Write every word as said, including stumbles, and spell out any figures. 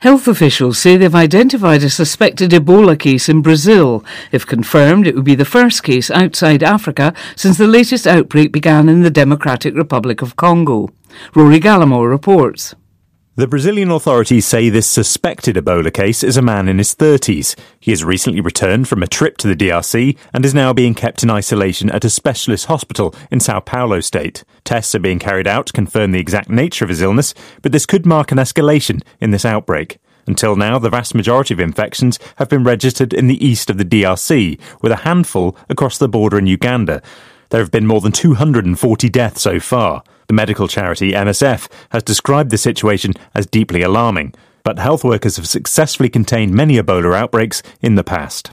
Health officials say they've identified a suspected Ebola case in Brazil. If confirmed, it would be the first case outside Africa since the latest outbreak began in the Democratic Republic of Congo. Rory Gallimore reports. The Brazilian authorities say this suspected Ebola case is a man in his thirties. He has recently returned from a trip to the D R C and is now being kept in isolation at a specialist hospital in Sao Paulo state. Tests are being carried out to confirm the exact nature of his illness, but this could mark an escalation in this outbreak. Until now, the vast majority of infections have been registered in the east of the D R C, with a handful across the border in Uganda. There have been more than two hundred forty deaths so far. The medical charity M S F has described the situation as deeply alarming, but health workers have successfully contained many Ebola outbreaks in the past.